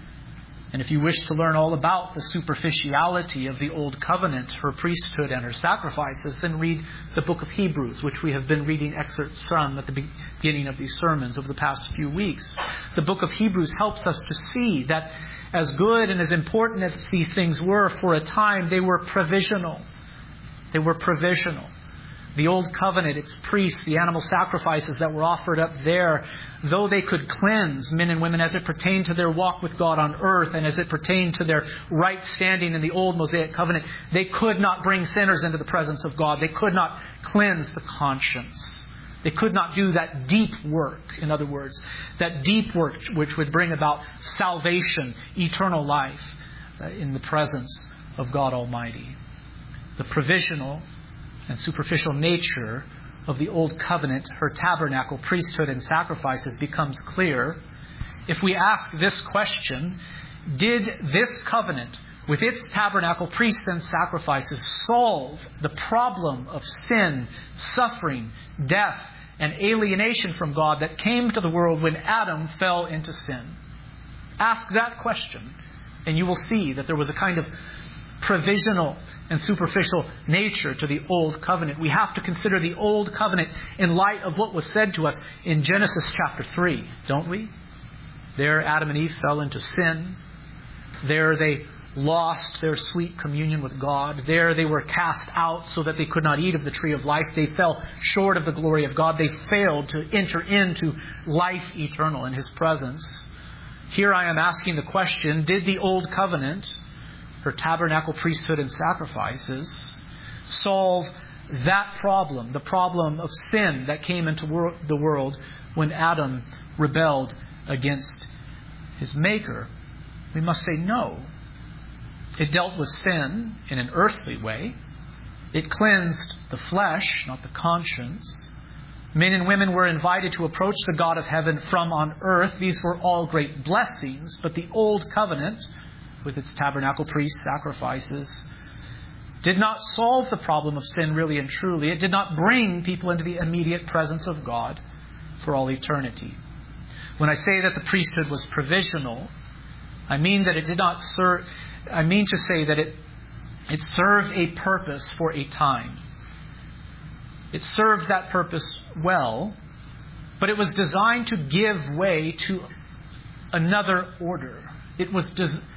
And if you wish to learn all about the superficiality of the Old Covenant, her priesthood and her sacrifices, then read the book of Hebrews, which we have been reading excerpts from at the beginning of these sermons over the past few weeks. The book of Hebrews helps us to see that as good and as important as these things were for a time, they were provisional. They were provisional. The Old Covenant, its priests, the animal sacrifices that were offered up there, though they could cleanse men and women as it pertained to their walk with God on earth and as it pertained to their right standing in the old Mosaic covenant, they could not bring sinners into the presence of God. They could not cleanse the conscience. They could not do that deep work, in other words, that deep work which would bring about salvation, eternal life in the presence of God Almighty. The provisional and superficial nature of the Old Covenant, her tabernacle, priesthood, and sacrifices becomes clear if we ask this question: did this covenant, with its tabernacle, priests, and sacrifices, solve the problem of sin, suffering, death, and alienation from God that came to the world when Adam fell into sin? Ask that question, and you will see that there was a kind of provisional and superficial nature to the Old Covenant. We have to consider the Old Covenant in light of what was said to us in Genesis chapter 3, don't we? There Adam and Eve fell into sin. There they lost their sweet communion with God. There they were cast out so that they could not eat of the tree of life. They fell short of the glory of God. They failed to enter into life eternal in His presence. Here I am asking the question, did the Old Covenant, her tabernacle, priesthood, and sacrifices, solve that problem, the problem of sin that came into the world when Adam rebelled against his Maker? We must say no. It dealt with sin in an earthly way. It cleansed the flesh, not the conscience. Men and women were invited to approach the God of heaven from on earth. These were all great blessings, but the Old Covenant, with its tabernacle, priests, sacrifices, did not solve the problem of sin really and truly. It did not bring people into the immediate presence of God for all eternity. When I say that the priesthood was provisional, I mean that it did not serve. I mean to say that it served a purpose for a time. It served that purpose well, but it was designed to give way to another order. It was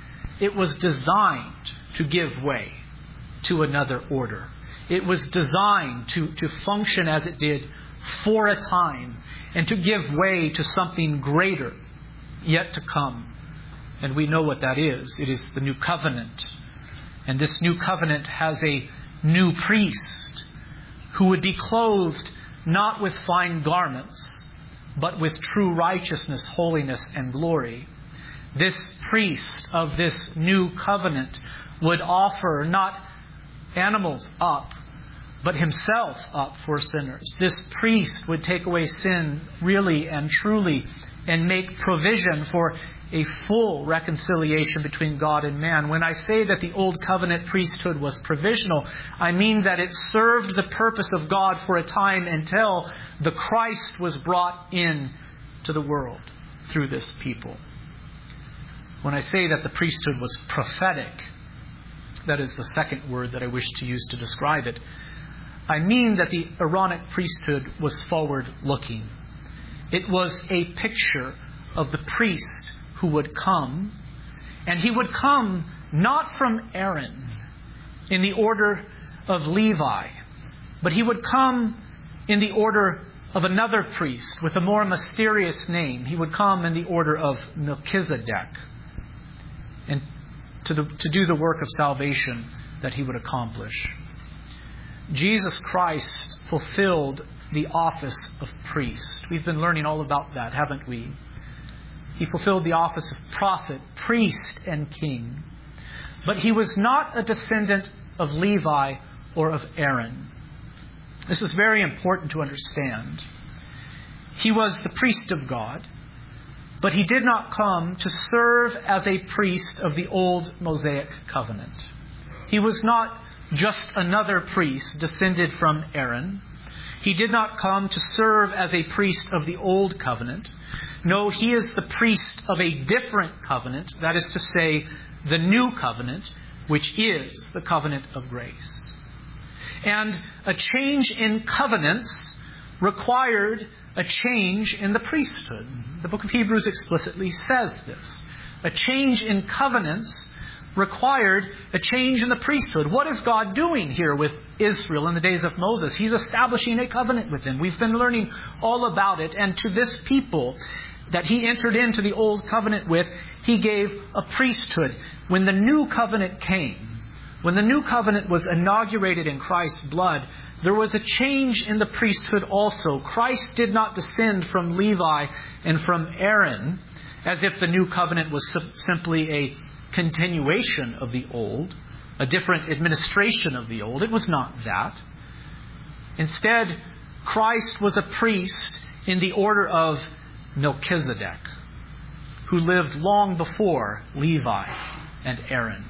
designed to give way to another order. It was designed to function as it did for a time and to give way to something greater yet to come. And we know what that is. It is the new covenant. And this new covenant has a new priest who would be clothed not with fine garments, but with true righteousness, holiness, and glory. This priest of this new covenant would offer not animals up, but himself up for sinners. This priest would take away sin really and truly and make provision for a full reconciliation between God and man. When I say that the Old Covenant priesthood was provisional, I mean that it served the purpose of God for a time until the Christ was brought in to the world through this people. When I say that the priesthood was prophetic, that is the second word that I wish to use to describe it, I mean that the Aaronic priesthood was forward-looking. It was a picture of the priest who would come, and he would come not from Aaron in the order of Levi, but he would come in the order of another priest with a more mysterious name. He would come in the order of Melchizedek, and to do the work of salvation that he would accomplish. Jesus Christ fulfilled the office of priest. We've been learning all about that, haven't we? He fulfilled the office of prophet, priest, and king. But he was not a descendant of Levi or of Aaron. This is very important to understand. He was the priest of God, but he did not come to serve as a priest of the old Mosaic covenant. He was not just another priest descended from Aaron. He did not come to serve as a priest of the old covenant. No, he is the priest of a different covenant, that is to say, the new covenant, which is the covenant of grace. And a change in covenants required a change in the priesthood. The book of Hebrews explicitly says this. A change in covenants required a change in the priesthood. What is God doing here with Israel in the days of Moses? He's establishing a covenant with them. We've been learning all about it. And to this people that he entered into the old covenant with, he gave a priesthood. When the new covenant came, when the new covenant was inaugurated in Christ's blood, there was a change in the priesthood also. Christ did not descend from Levi and from Aaron as if the new covenant was simply a continuation of the old, a different administration of the old. It was not that. Instead, Christ was a priest in the order of Melchizedek, who lived long before Levi and Aaron.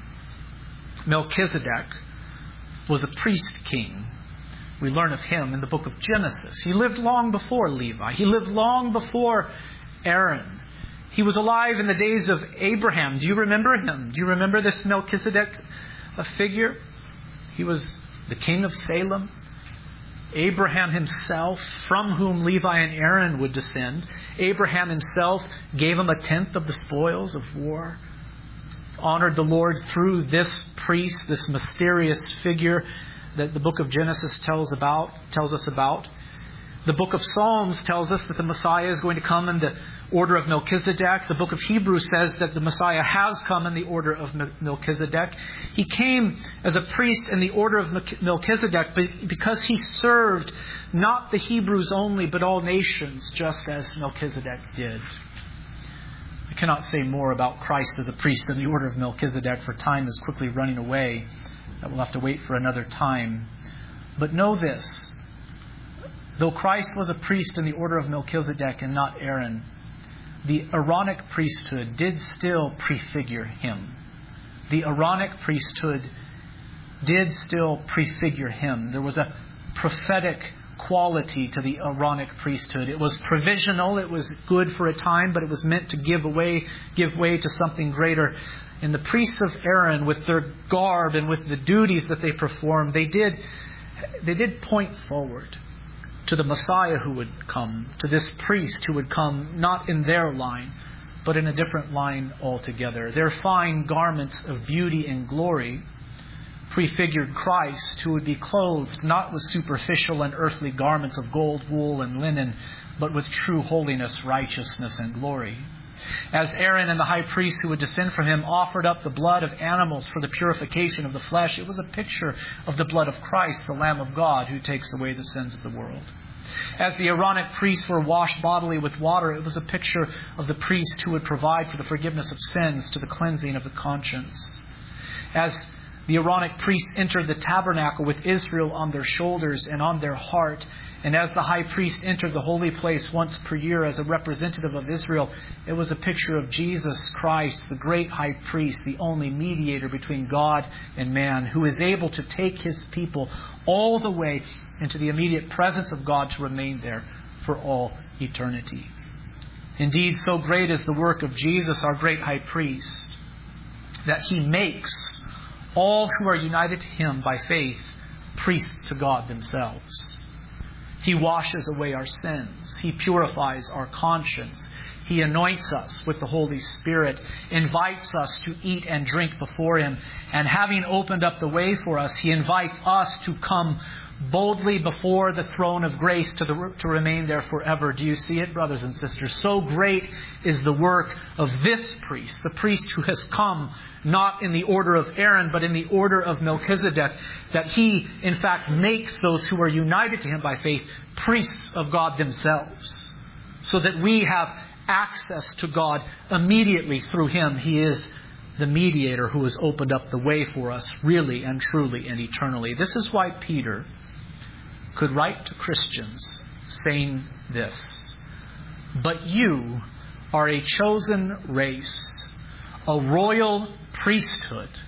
Melchizedek was a priest king. We learn of him in the book of Genesis. He lived long before Levi. He lived long before Aaron. He was alive in the days of Abraham. Do you remember him? Do you remember this Melchizedek figure? He was the king of Salem. Abraham himself, from whom Levi and Aaron would descend. Abraham himself gave him a tenth of the spoils of war. Honored the Lord through this priest, this mysterious figure that the book of Genesis tells us about. The book of Psalms tells us that the Messiah is going to come in the order of Melchizedek. The book of Hebrews says that the Messiah has come in the order of Melchizedek. He came as a priest in the order of Melchizedek because he served not the Hebrews only, but all nations, just as Melchizedek did. I cannot say more about Christ as a priest in the order of Melchizedek, for time is quickly running away. We'll have to wait for another time. But know this. Though Christ was a priest in the order of Melchizedek and not Aaron, the Aaronic priesthood did still prefigure him. The Aaronic priesthood did still prefigure him. There was a prophetic quality to the Aaronic priesthood. It was provisional. It was good for a time, but it was meant to give way to something greater. And the priests of Aaron, with their garb and with the duties that they performed, they did point forward to the Messiah who would come, to this priest who would come, not in their line, but in a different line altogether. Their fine garments of beauty and glory prefigured Christ, who would be clothed not with superficial and earthly garments of gold, wool, and linen, but with true holiness, righteousness, and glory. As Aaron and the high priest who would descend from him offered up the blood of animals for the purification of the flesh, it was a picture of the blood of Christ, the Lamb of God, who takes away the sins of the world. As the Aaronic priests were washed bodily with water, it was a picture of the priest who would provide for the forgiveness of sins to the cleansing of the conscience. As the Aaronic priests entered the tabernacle with Israel on their shoulders and on their heart, and as the high priest entered the holy place once per year as a representative of Israel, it was a picture of Jesus Christ, the great high priest, the only mediator between God and man, who is able to take his people all the way into the immediate presence of God to remain there for all eternity. Indeed, so great is the work of Jesus, our great high priest, that he makes all who are united to him by faith priests to God themselves. He washes away our sins. He purifies our conscience. He anoints us with the Holy Spirit, invites us to eat and drink before him. And having opened up the way for us, he invites us to come boldly before the throne of grace to remain there forever. Do you see it, brothers and sisters? So great is the work of this priest, the priest who has come not in the order of Aaron, but in the order of Melchizedek, that he, in fact, makes those who are united to him by faith priests of God themselves, so that we have access to God immediately through him. He is the mediator who has opened up the way for us really and truly and eternally. This is why Peter could write to Christians saying this: "But you are a chosen race, a royal priesthood,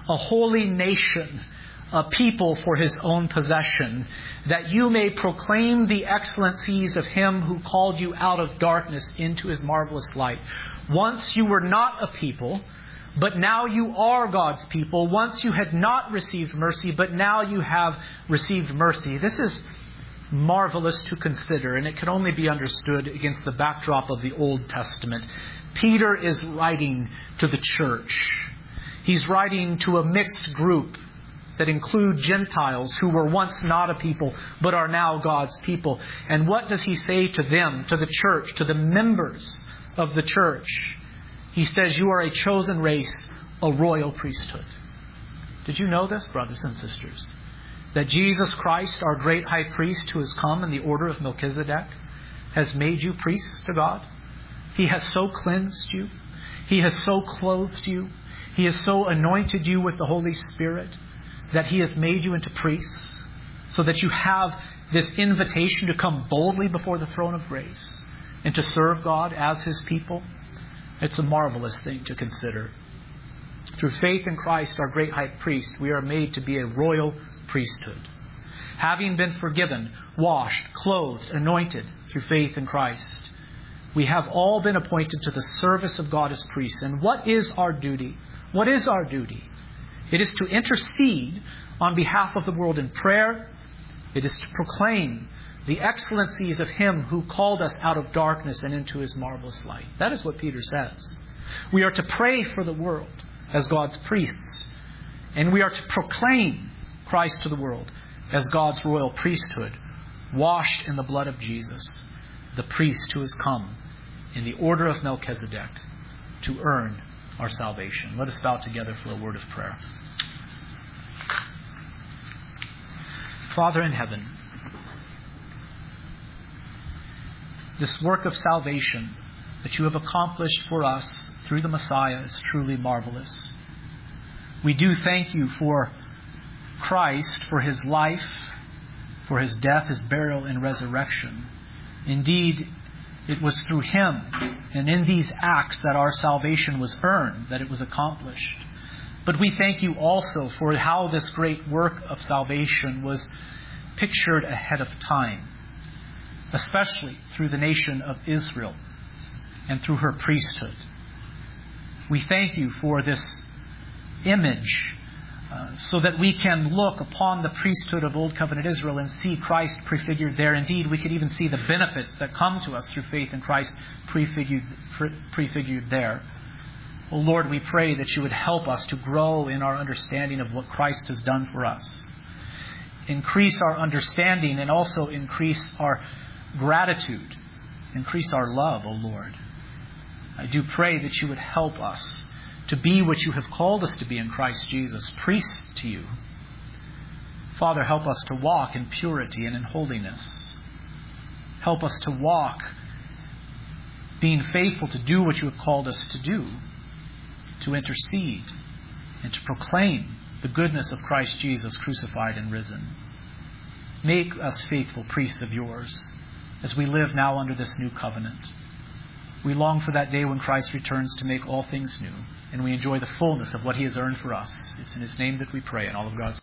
a holy nation, a people for his own possession, that you may proclaim the excellencies of him who called you out of darkness into his marvelous light. Once you were not a people, but now you are God's people. Once you had not received mercy, but now you have received mercy. This is marvelous to consider, and it can only be understood against the backdrop of the Old Testament. Peter is writing to the church. He's writing to a mixed group that include Gentiles who were once not a people, but are now God's people. And what does he say to them, to the church, to the members of the church? He says, you are a chosen race, a royal priesthood. Did you know this, brothers and sisters? That Jesus Christ, our great high priest who has come in the order of Melchizedek, has made you priests to God. He has so cleansed you. He has so clothed you. He has so anointed you with the Holy Spirit that he has made you into priests, so that you have this invitation to come boldly before the throne of grace and to serve God as his people. It's a marvelous thing to consider. Through faith in Christ, our great high priest, we are made to be a royal priesthood. Having been forgiven, washed, clothed, anointed through faith in Christ, we have all been appointed to the service of God as priests. And what is our duty? What is our duty? It is to intercede on behalf of the world in prayer. It is to proclaim the excellencies of him who called us out of darkness and into his marvelous light. That is what Peter says. We are to pray for the world as God's priests. And we are to proclaim Christ to the world as God's royal priesthood, washed in the blood of Jesus, the priest who has come in the order of Melchizedek to earn our salvation. Let us bow together for a word of prayer. Father in heaven, this work of salvation that you have accomplished for us through the Messiah is truly marvelous. We do thank you for Christ, for his life, for his death, his burial, and resurrection. Indeed, it was through him and in these acts that our salvation was earned, that it was accomplished. But we thank you also for how this great work of salvation was pictured ahead of time, especially through the nation of Israel and through her priesthood. We thank you for this image so that we can look upon the priesthood of Old Covenant Israel and see Christ prefigured there. Indeed, we could even see the benefits that come to us through faith in Christ prefigured there. Oh Lord, we pray that you would help us to grow in our understanding of what Christ has done for us. Increase our understanding and also increase our gratitude. Increase our love, O Lord. I do pray that you would help us to be what you have called us to be in Christ Jesus, priests to you. Father, help us to walk in purity and in holiness. Help us to walk being faithful to do what you have called us to do, to intercede and to proclaim the goodness of Christ Jesus crucified and risen. Make us faithful priests of yours as we live now under this new covenant. We long for that day when Christ returns to make all things new, and we enjoy the fullness of what he has earned for us. It's in his name that we pray, and all of God's